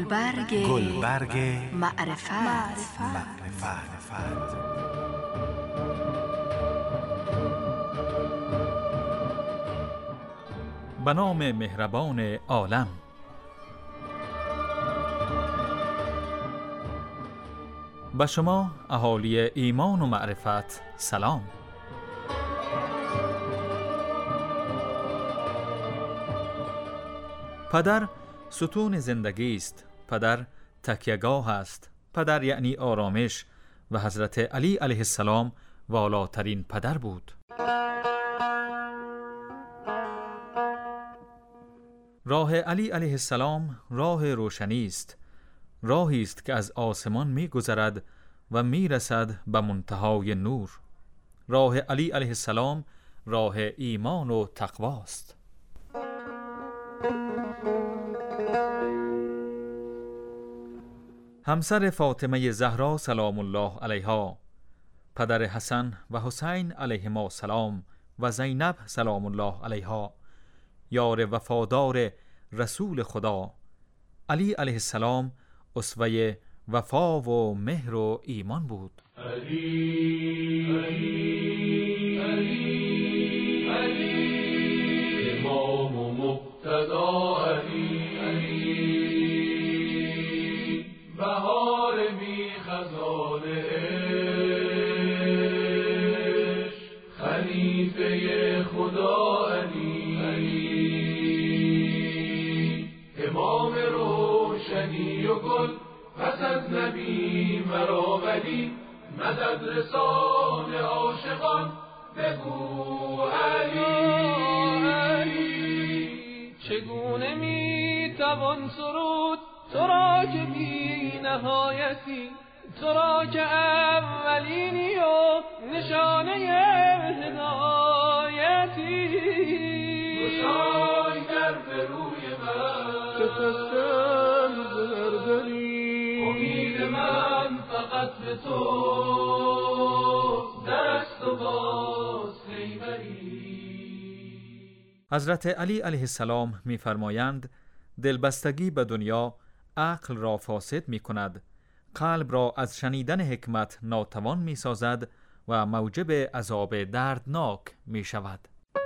گلبرگ معرفت. به نام مهربان عالم. به شما اهالی ایمان و معرفت سلام. پدر ستون زندگی است. پدر تکیه‌گاه است. پدر یعنی آرامش و حضرت علی علیه السلام والاترین پدر بود. راه علی علیه السلام راه روشنی است. راهی است که از آسمان می گذرد و می رسد به منتهای نور. راه علی علیه السلام راه ایمان و تقوی است. همسر فاطمه زهرا سلام الله علیها، پدر حسن و حسین علیهما السلام و زینب سلام الله علیها، یار وفادار رسول خدا، علی علیه السلام اسوه وفا و مهر و ایمان بود. علی امام و مقتدا، علی بهار بی خزان عشق، خلیفه خدا، علی امام روشنی و گل، پس از نبی مرا ولی، مدد رسان عاشقان، بگو علی. چگونه می توان سرود تو را که بی نهایتی، تو را که اولینی و نشانه هدایتی. گشای در به روی من که خستم زردری، امید من فقط به تو درست و باز خیبری. حضرت علی علیه السلام می فرمایند دلبستگی به دنیا عقل را فاسد می کند، قلب را از شنیدن حکمت ناتوان می سازد و موجب عذاب دردناک می شود.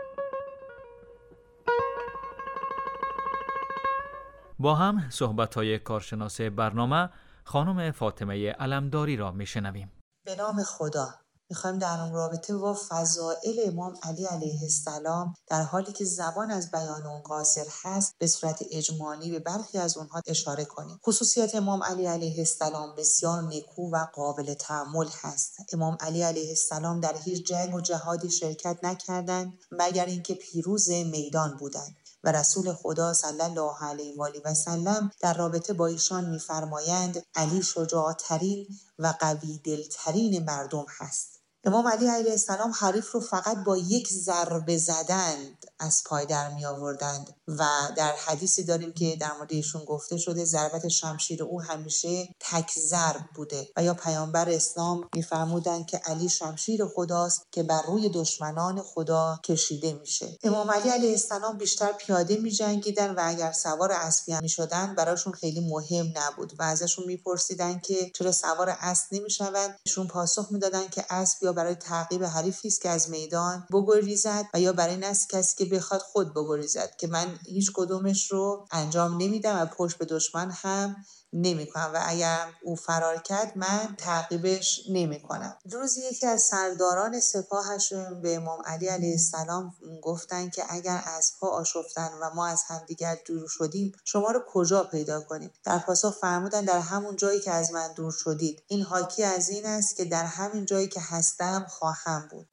با هم صحبت‌های کارشناس برنامه خانم فاطمه علمداری را میشنویم. به نام خدا میخوایم در اون رابطه با فضائل امام علی علیه السلام، در حالی که زبان از بیان اون قاصر هست، به صورت اجمالی به برخی از اونها اشاره کنیم. خصوصیات امام علی علیه السلام بسیار نیکو و قابل تأمل هست. امام علی علیه السلام در هیچ جنگ و جهادی شرکت نکردند مگر اینکه پیروز میدان بودند و رسول خدا صلی الله علیه و آله و سلم در رابطه با ایشان می‌فرمایند علی شجاع‌ترین و قوی دلترین مردم هست. امام علی علیه السلام حریف رو فقط با یک ضربه زدند از پای در می آوردند و در حدیثی داریم که در مورد ایشون گفته شده ضربت شمشیر او همیشه تک ضرب بوده و یا پیامبر اسلام می‌فرمودند که علی شمشیر خداست که بر روی دشمنان خدا کشیده میشه. امام علی علیه السلام بیشتر پیاده می‌جنگیدن و اگر سوار اسبی هم می‌شدن براشون خیلی مهم نبود و ازشون می‌پرسیدن که چرا سوار اسب نمی‌شوند. ایشون پاسخ می‌دادن که اسب یا برای تعقیب حریفی است که از میدان بگریزد و یا برای این است کسی که بخواد خود بگریزد، که من هیچ کدومش رو انجام نمیدم و پشت به دشمن هم نمی کنم و اگر او فرار کرد من تعقیبش نمی کنم. روزی یکی از سرداران سپاهشون به امام علی علیه السلام گفتن که اگر اسب‌ها آشفتن و ما از همدیگر دور شدیم شما رو کجا پیدا کنیم؟ در پاسخ فرمودن در همون جایی که از من دور شدید. این حاکی از این است که در همین جایی که هستم خواهم بود.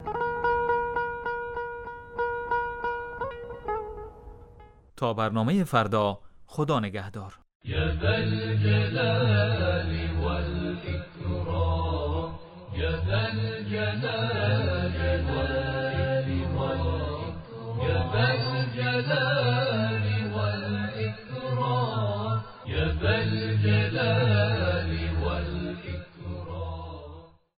تا برنامه فردا، خدا نگهدار. يا ذا الجلال والإكرام، يا ذا الجلال